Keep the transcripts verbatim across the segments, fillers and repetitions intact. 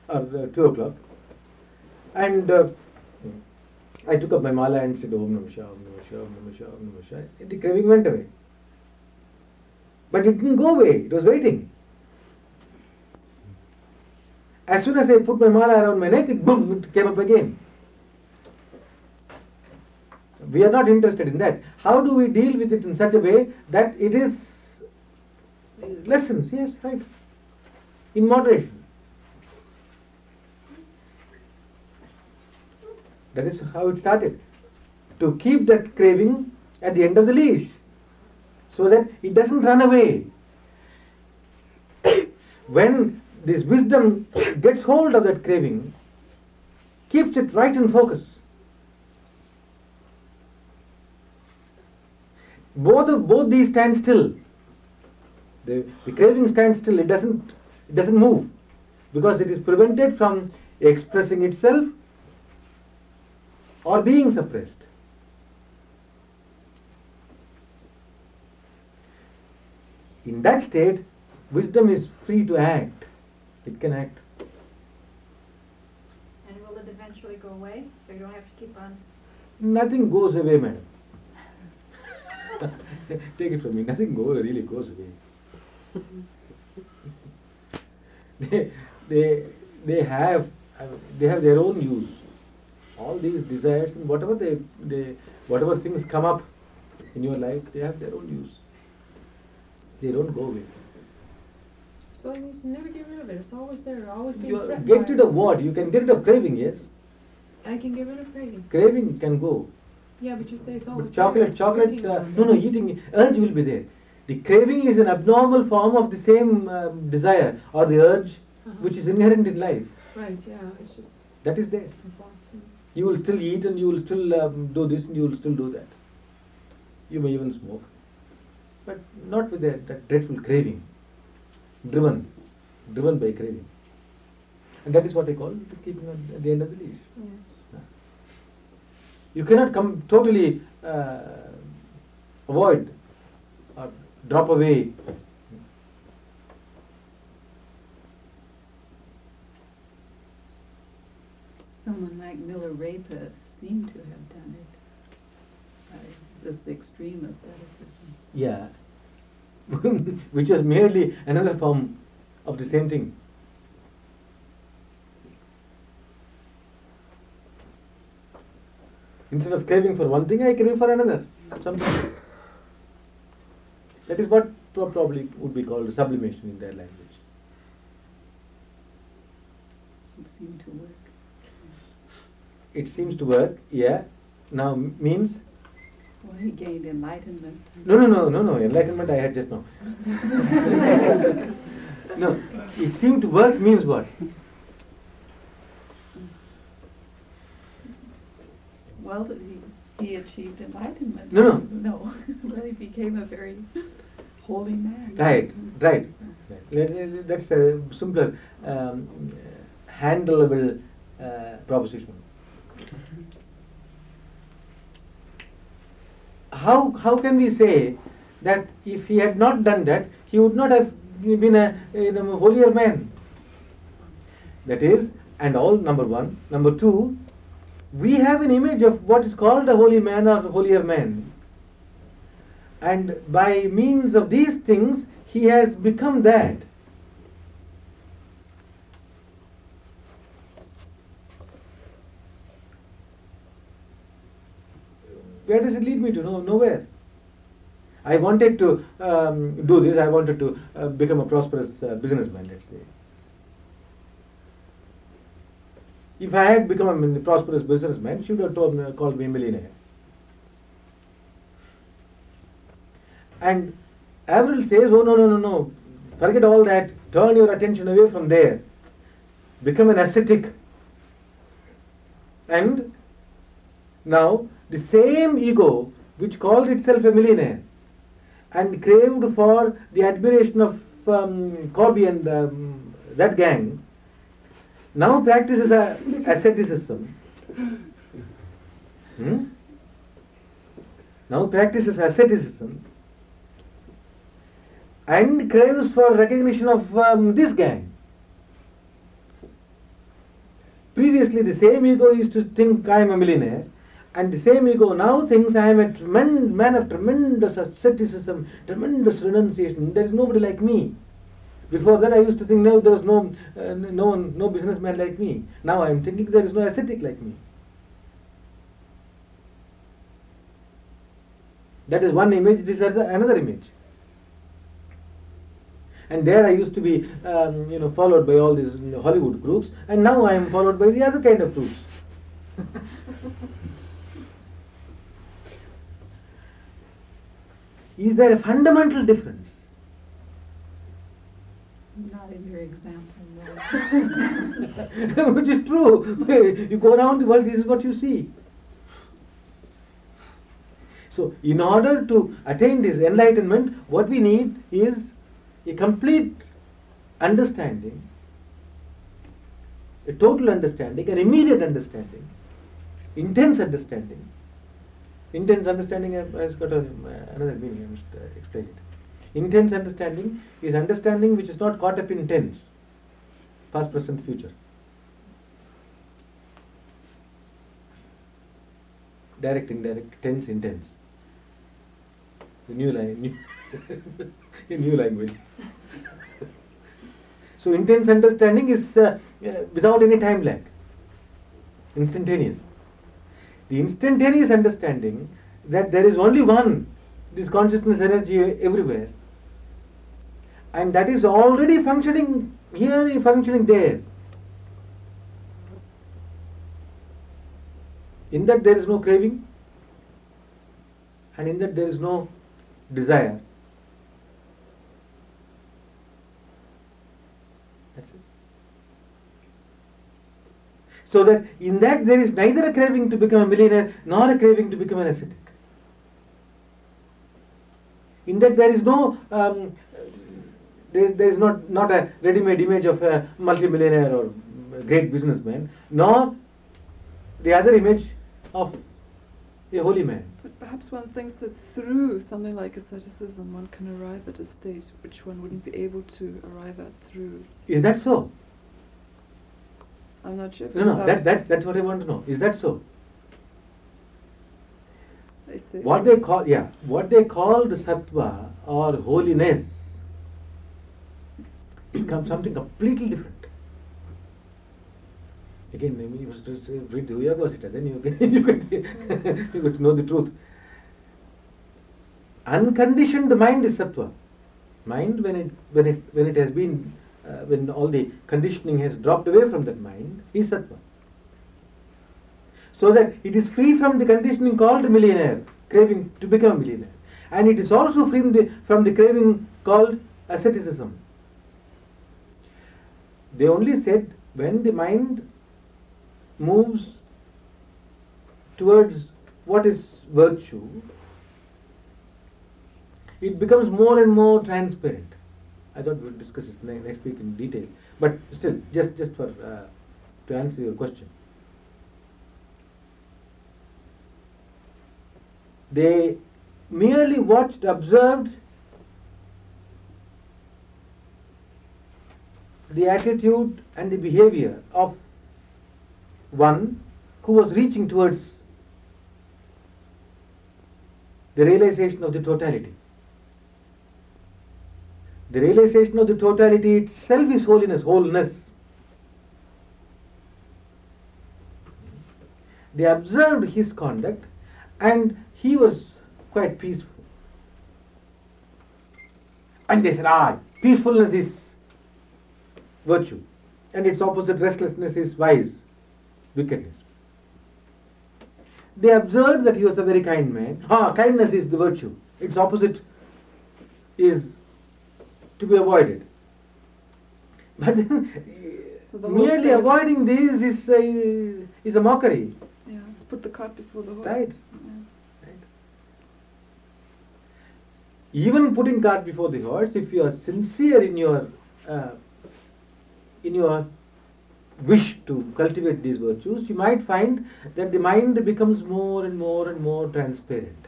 or uh, two o'clock, and uh, I took up my mala and said Om Namah Shivaya, Om Namah Shivaya, Om Namah Shivaya, Om Namah Shivaya. The craving went away. But it didn't go away, it was waiting. As soon as I put my mala around my neck, it boom, it came up again. We are not interested in that. How do we deal with it in such a way that it is lessons? Yes, right. In moderation. That is how it started. To keep that craving at the end of the leash, so that it doesn't run away. When this wisdom gets hold of that craving, keeps it right in focus. Both of both these stand still. The, the craving stands still. It doesn't it doesn't move because it is prevented from expressing itself or being suppressed. In that state, wisdom is free to act. It can act. And will it eventually go away? So you don't have to keep on. Nothing goes away, madam. Take it from me. Nothing go, really goes away. they, they, they have, they have their own use. All these desires and whatever they, they, whatever things come up in your life, they have their own use. They don't go away. So it means never get rid of it. It's always there. Always being You threatened. get rid of what? You can get rid of craving, yes. I can get rid of craving. Craving can go. Yeah, but you say it's always But chocolate, there. chocolate, Eating uh, on no, no, it. eating, urge will be there. The craving is an abnormal form of the same um, desire or the urge Uh-huh. which is inherent in life. Right, yeah. It's just That is there. important. You will still eat and you will still um, do this and you will still do that. You may even smoke. But not with that, that dreadful craving. Driven. Driven by craving. And that is what I call the keeping at at the end of the leash. Yeah. You cannot come totally uh, avoid or drop away. Someone like Miller Rapa seemed to have done it by this extreme asceticism. Yeah. Which was merely another form of the same thing. Instead of craving for one thing, I crave for another. Something. That is what pro- probably would be called sublimation in their language. It seemed to work. It seems to work, yeah. Now m- means Well, he gained enlightenment. no, no, no, no, no. Enlightenment I had just now. No, it seemed to work means what? Well, that he, he achieved enlightenment. No, no. No. Well, he became a very holy man. Right, right. Let- let- That's a simpler, um, handleable uh, proposition. How how can we say that if he had not done that, he would not have been a, a, a holier man? That is, and all number one. Number two, we have an image of what is called a holy man or holier man. And by means of these things, he has become that. Where does it lead me to? No, nowhere. I wanted to um, do this. I wanted to uh, become a prosperous uh, businessman, let's say. If I had become a prosperous businessman, she would have told me, called me a millionaire. And Avril says, oh no, no, no, no. Forget all that. Turn your attention away from there. Become an ascetic. And now, the same ego which called itself a millionaire and craved for the admiration of um, Corby and um, that gang, now practices a asceticism. Hmm? Now practices asceticism and craves for recognition of um, this gang. Previously, the same ego used to think I am a millionaire, and the same ego now thinks I am a tremendous man of tremendous asceticism, tremendous renunciation. There is nobody like me. Before that, I used to think no, there was no, uh, no one, no businessman like me. Now I am thinking there is no ascetic like me. That is one image. This is another image. And there I used to be, um, you know, followed by all these you know, Hollywood groups, and now I am followed by the other kind of groups. Is there a fundamental difference? Not in your example, Which is true. You go around the world, this is what you see. So, in order to attain this enlightenment, what we need is a complete understanding, a total understanding, an immediate understanding, intense understanding. Intense understanding has got a, another meaning, I must uh, explain it. Intense understanding is understanding which is not caught up in tense, past, present, future. Direct, indirect, tense, intense. The new line, new, a new language. So intense understanding is uh, uh, without any time lag, instantaneous. The instantaneous understanding that there is only one, this consciousness energy everywhere, and that is already functioning here, functioning there. In that there is no craving, and in that there is no desire. That's it. So that in that there is neither a craving to become a millionaire nor a craving to become an ascetic. In that there is no, um, there, there is not, not a ready-made image of a multimillionaire or a great businessman, nor the other image of a holy man. But perhaps one thinks that through something like asceticism one can arrive at a state which one wouldn't be able to arrive at through. Is that so? I'm not sure. No, no, that, that's, that's what I want to know. Is that so? I see. What they call, yeah, what they call the sattva or holiness is com- something completely different. Again, maybe you must just read the Uyagosita, then you can, you could, you could know the truth. Unconditioned mind is sattva. Mind, when it, when it, when it has been, uh, when all the conditioning has dropped away from that mind, is sattva. So that it is free from the conditioning called millionaire, craving to become a millionaire. And it is also free from the, from the craving called asceticism. They only said when the mind moves towards what is virtue, it becomes more and more transparent. I thought we would discuss this ne- next week in detail, but still, just, just for uh, to answer your question. They merely watched, observed the attitude and the behavior of one who was reaching towards the realization of the totality. The realization of the totality itself is holiness, wholeness. They observed his conduct and he was quite peaceful. And they said, ah, peacefulness is virtue, and its opposite, restlessness, is vice, wickedness. They observed that he was a very kind man. Ah, kindness is the virtue. Its opposite is to be avoided. But So the whole merely thing is- avoiding these is a, is a mockery. Yeah, let's put the cart before the horse. Right. Yeah. Right. Even putting cart before the horse, if you are sincere in your uh, in your wish to cultivate these virtues, you might find that the mind becomes more and more and more transparent.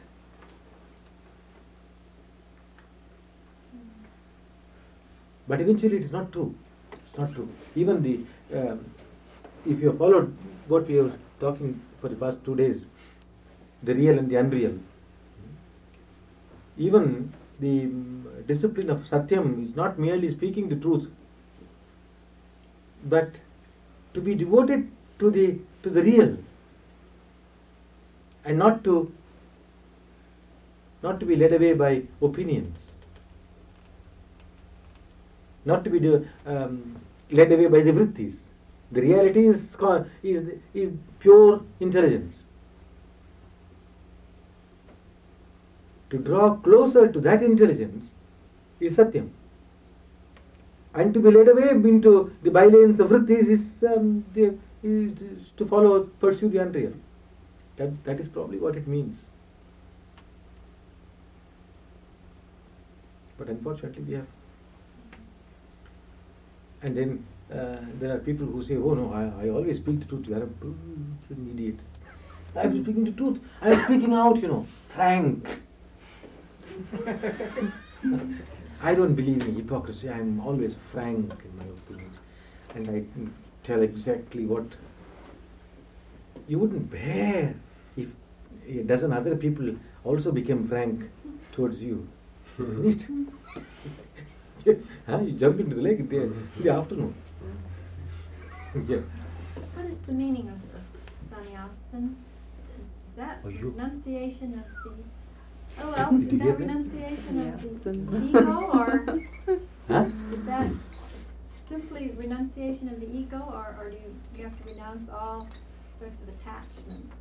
But eventually it is not true. It's not true. Even the um, if you have followed what we are talking for the past two days, the real and the unreal, even the mm, discipline of Satyam is not merely speaking the truth, but to be devoted to the to the real, and not to not to be led away by opinions, not to be do, um, led away by the vrittis. The reality is co- is is pure intelligence. To draw closer to that intelligence is Satyam. And to be led away into the bylanes of vrittis is, um, the, is to follow, pursue the unreal. That, that is probably what it means. But unfortunately we have. And then uh, there are people who say, oh no, I, I always speak the truth. You are a, an idiot. I am speaking the truth. I am speaking out, you know, frank. I don't believe in hypocrisy. I am always frank in my opinions, and I tell exactly what. You wouldn't bear if a dozen other people also became frank towards you. Finished. Huh? You jump into the lake in the, in the afternoon. Yeah. What is the meaning of, of sannyasin? Is, is that Oh, you- renunciation of the... Oh well, Did is you that hear that? renunciation of Yes, the and- ego, or Huh? is that simply renunciation of the ego, or, or do you, you have to renounce all sorts of attachments?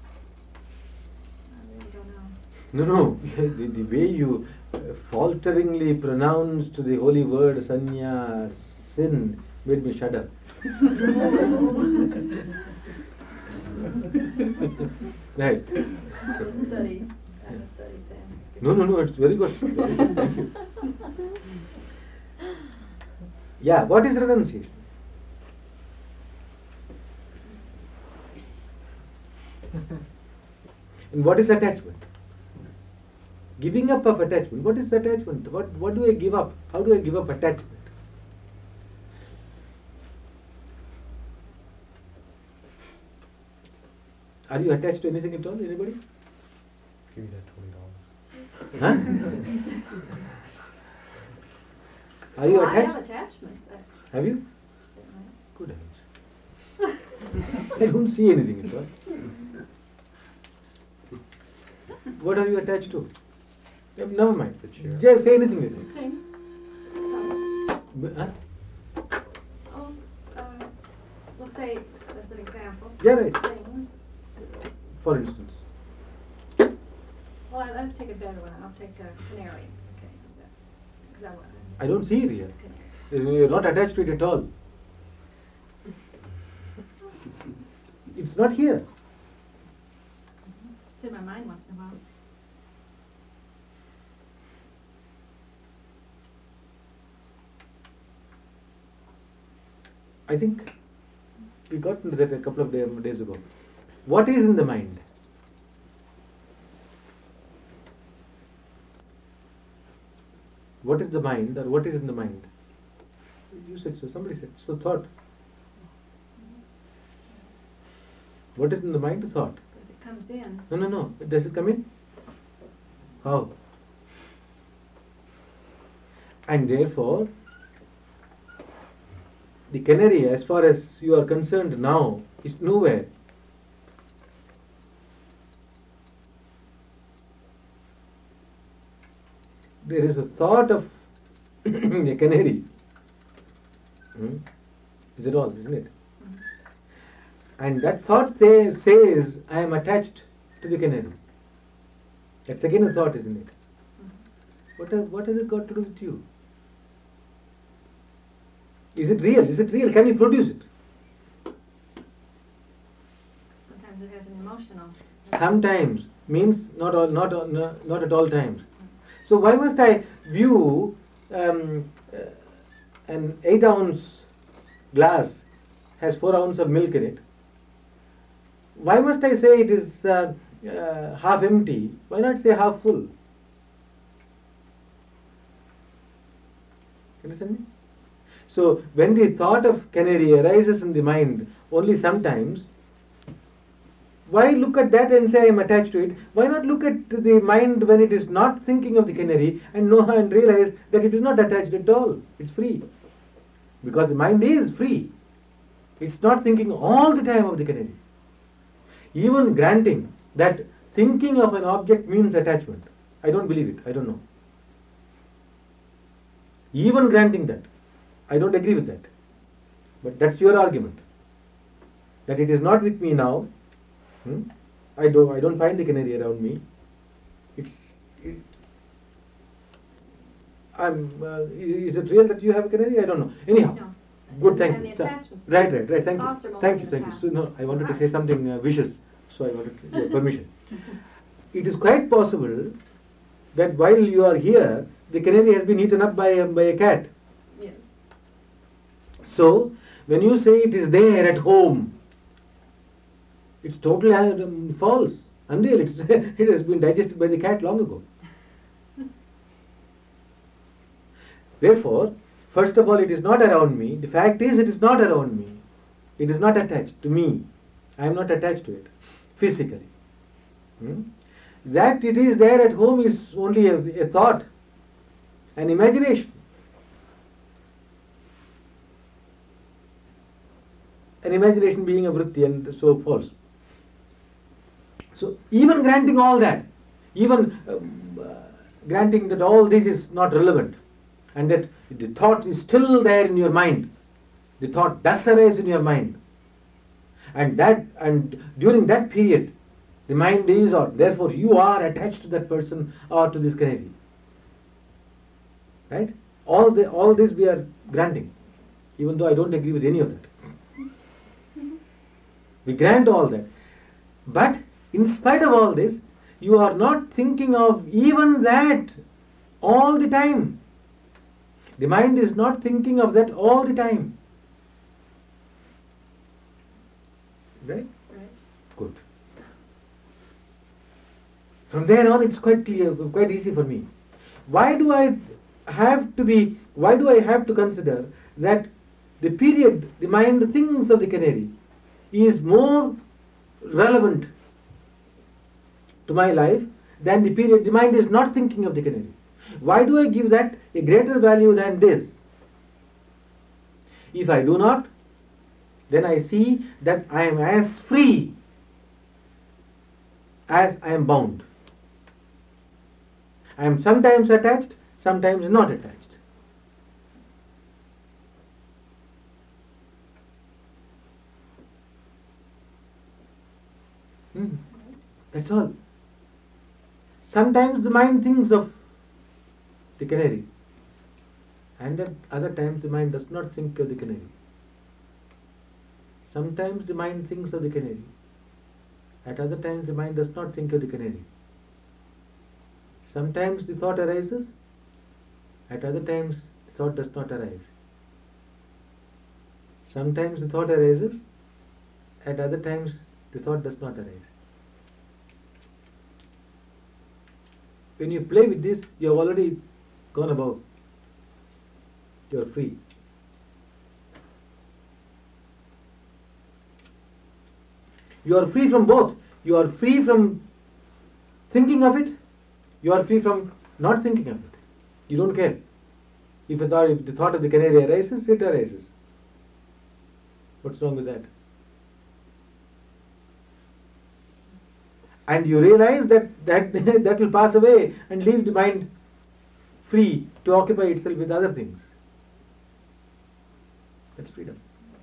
I really don't know. No, no. the, the way you uh, falteringly pronounced the holy word sanya sin made me shudder. Right. I have to study, I have to study Sanskrit. No, no, no. It's very good. Very good. Thank you. Yeah. What is renunciation? And what is attachment? Giving up of attachment. What is attachment? What what do I give up? How do I give up attachment? Are you attached to anything at all? Anybody? Give me that twenty dollars. Huh? Are you Well, I have attached? attachments. I, Have you? certainly. Good heavens. I don't see anything at all. What are you attached to? Yeah, never mind. The chair. Just say anything with it. Things. B- Huh? Oh, uh, we'll say, as an example. Yeah, right. Things. For instance. Well, let's take a better one. I'll take a canary. Okay, is that, is that what? I don't see it here. Canary. You're not attached to it at all. It's not here. It's in my mind once in a while. I think we got into that a couple of day, days ago. What is in the mind? What is the mind, or what is in the mind? You said so. Somebody said so. Thought. What is in the mind? Thought. But if it comes in, No, no, no. Does it come in? How? And therefore, the canary, as far as you are concerned now, is nowhere. There is a thought of a canary. Hmm? Is it all, isn't it? And that thought say, says, I am attached to the canary. That's again a thought, isn't it? What has, what has it got to do with you? Is it real? Is it real? Can you produce it? sometimes it has an emotional. Sometimes means not all, not all, no- not at all times. So why must I view um, uh, an eight ounce glass has four ounces of milk in it? Why must I say it is uh, uh, half empty? Why not say half full? Understand me? So when the thought of canary arises in the mind only sometimes, why look at that and say I am attached to it? Why not look at the mind when it is not thinking of the canary and know and realize that it is not attached at all? It's free. Because the mind is free. It's not thinking all the time of the canary. Even granting that thinking of an object means attachment, I don't believe it. I don't know. Even granting that, I don't agree with that. But that's your argument. That it is not with me now. Hmm? I don't. I don't find the canary around me. It's. It, I'm. Uh, is it real that you have a canary? I don't know. Anyhow, No. good. Thank And you. the attachments. Right, right, right. Thank Thoughts you. are Thank only you. in Thank the you. So past. no, I wanted to Alright. say something uh, vicious. So I wanted to, yeah, permission. It is quite possible that while you are here, the canary has been eaten up by a, by a cat. Yes. So when you say it is there at home, it's totally um, false, unreal. It's, it has been digested by the cat long ago. Therefore, first of all, it is not around me. The fact is, it is not around me. It is not attached to me. I am not attached to it physically. Hmm? That it is there at home is only a, a thought, an imagination. An imagination being a vritti and so false. So even granting all that, even um, uh, granting that all this is not relevant and that the thought is still there in your mind, the thought does arise in your mind, and that and during that period the mind is, or therefore you are attached to that person or to this canary. Right? All the all this we are granting, even though I don't agree with any of that. We grant all that. But in spite of all this, you are not thinking of even that all the time. The mind is not thinking of that all the time. Right? Right. Good. From there on, it's quite clear, quite easy for me. Why do I have to be, why do I have to consider that the period the mind thinks of the canary is more relevant to my life than the period the mind is not thinking of the canary? Why do I give that a greater value than this? If I do not, then I see that I am as free as I am bound. I am sometimes attached, sometimes not attached. Hmm. That's all. Sometimes the mind thinks of the canary, and at other times the mind does not think of the canary. Sometimes the mind thinks of the canary, at other times the mind does not think of the canary. Sometimes the thought arises, at other times the thought does not arise. Sometimes the thought arises, at other times the thought does not arise. When you play with this, you have already gone above. You are free. You are free from both. You are free from thinking of it. You are free from not thinking of it. You don't care. If, a thought, if the thought of the canary arises, it arises. What's wrong with that? And you realize that that, that will pass away and leave the mind free to occupy itself with other things. That's freedom.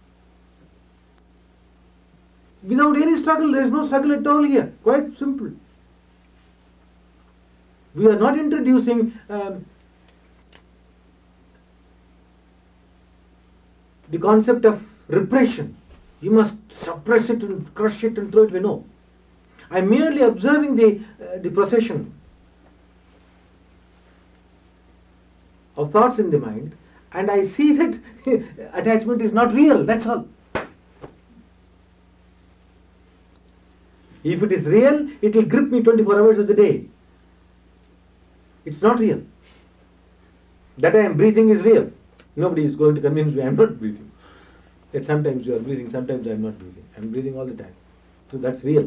Without any struggle, there is no struggle at all here. Quite simple. We are not introducing um, the concept of repression. You must suppress it and crush it and throw it away. No. I am merely observing the, uh, the procession of thoughts in the mind, and I see that attachment is not real. That's all. If it is real, it will grip me twenty-four hours of the day. It's not real. That I am breathing is real. Nobody is going to convince me I am not breathing. That sometimes you are breathing, sometimes I am not breathing. I am breathing all the time. So that's real.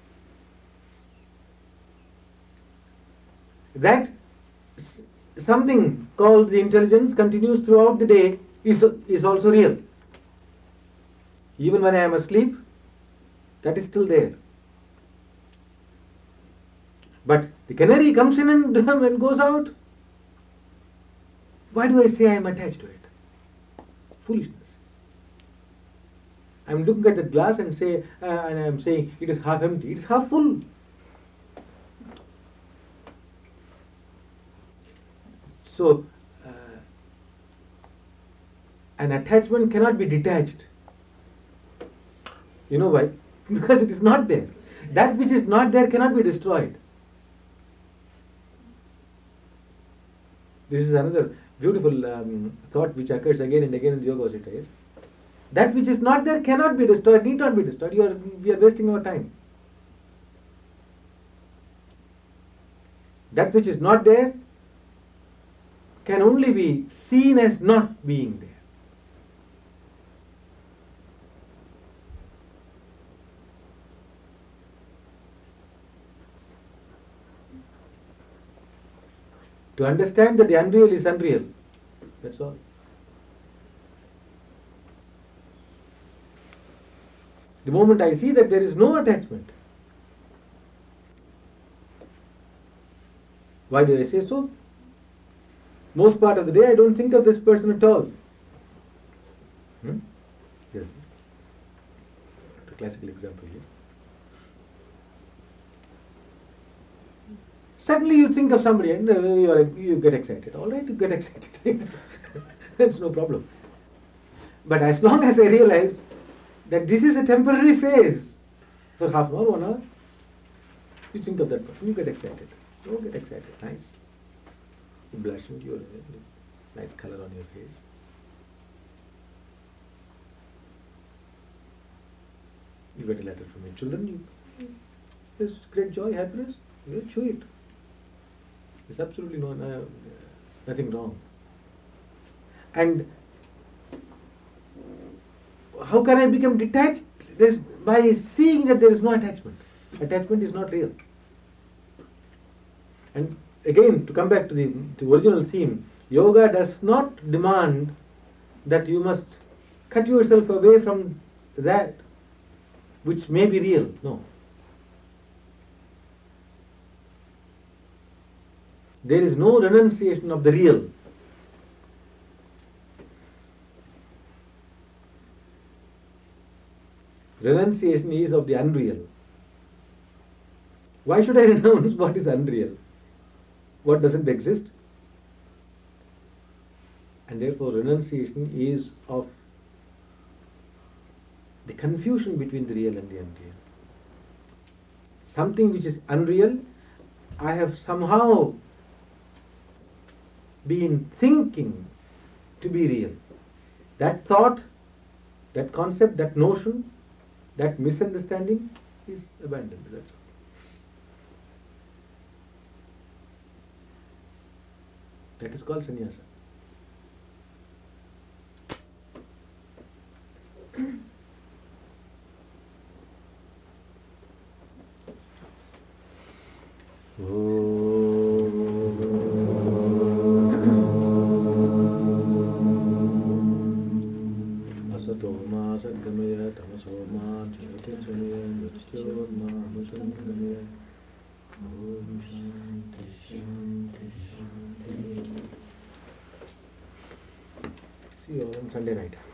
That s- something called the intelligence continues throughout the day is, is also real. Even when I am asleep, that is still there. But the canary comes in and, and goes out. Why do I say I am attached to it? Foolishness. I am looking at the glass and say, uh, and I am saying it is half empty. It is half full. So, uh, an attachment cannot be detached. You know why? Because it is not there. That which is not there cannot be destroyed. This is another beautiful um, thought which occurs again and again in the Yoga Vasishtha. That which is not there cannot be destroyed, need not be destroyed. You are, we are wasting our time. That which is not there can only be seen as not being there. To understand that the unreal is unreal. That's all. The moment I see that there is no attachment. Why do I say so? Most part of the day I don't think of this person at all. Hmm? Yes. A classical example here. Suddenly you think of somebody and uh, you, are, you get excited. All right, you get excited. That's no problem. But as long as I realize that this is a temporary phase, for half an hour, one hour, you think of that person, you get excited. Don't get excited. Nice. You blush and you have nice color on your face. You get a letter from your children, you, there's great joy, happiness, you show it. There's absolutely no, no nothing wrong. And how can I become detached? This, by seeing that there is no attachment. Attachment is not real. And again, to come back to the, to the original theme, yoga does not demand that you must cut yourself away from that which may be real. No. There is no renunciation of the real. Renunciation is of the unreal. Why should I renounce what is unreal? What doesn't exist? And therefore renunciation is of the confusion between the real and the unreal. Something which is unreal, I have somehow been thinking to be real. That thought, that concept, that notion, that misunderstanding is abandoned. That's all. That is called sannyasa. Asato ma sadgamaya tamaso ma jyotirgamaya mrityurma amritangamaya. Om Shanti Shanti Shanti. See you all on Sunday night.